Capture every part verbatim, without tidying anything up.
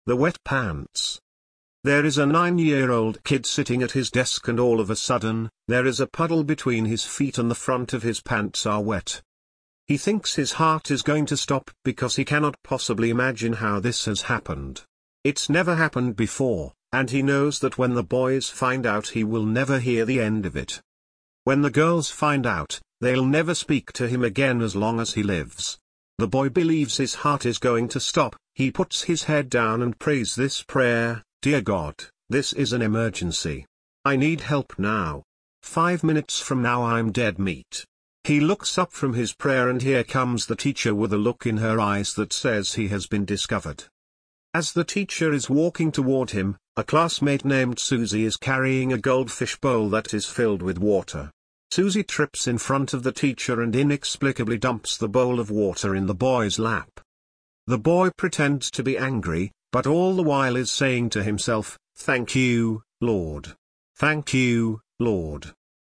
The wet pants. There is a nine-year-old kid sitting at his desk and all of a sudden, there is a puddle between his feet and the front of his pants are wet. He thinks his heart is going to stop because he cannot possibly imagine how this has happened. It's never happened before, and he knows that when the boys find out he will never hear the end of it. When the girls find out, they'll never speak to him again as long as he lives. The boy believes his heart is going to stop. He puts his head down and prays this prayer: "Dear God, this is an emergency. I need help now. Five minutes from now I'm dead meat." He looks up from his prayer and here comes the teacher with a look in her eyes that says he has been discovered. As the teacher is walking toward him, a classmate named Susie is carrying a goldfish bowl that is filled with water. Susie trips in front of the teacher and inexplicably dumps the bowl of water in the boy's lap. The boy pretends to be angry, but all the while is saying to himself, "Thank you, Lord. Thank you, Lord."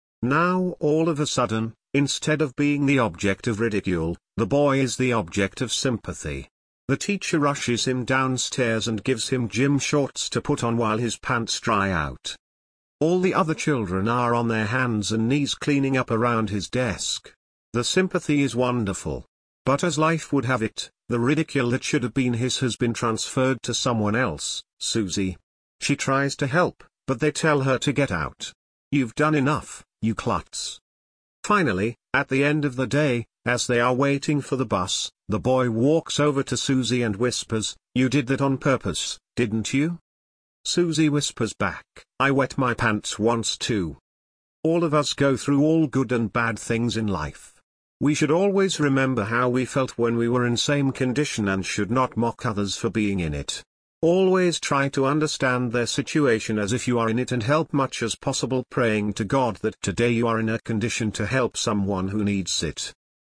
Now all of a sudden, instead of being the object of ridicule, the boy is the object of sympathy. The teacher rushes him downstairs and gives him gym shorts to put on while his pants dry out. All the other children are on their hands and knees cleaning up around his desk. The sympathy is wonderful. But as life would have it, the ridicule that should have been his has been transferred to someone else, Susie. She tries to help, but they tell her to get out. "You've done enough, you klutz." Finally, at the end of the day, as they are waiting for the bus, the boy walks over to Susie and whispers, "You did that on purpose, didn't you?" Susie whispers back, "I wet my pants once too." All of us go through all good and bad things in life. We should always remember how we felt when we were in same condition and should not mock others for being in it. Always try to understand their situation as if you are in it and help much as possible, praying to God that today you are in a condition to help someone who needs it.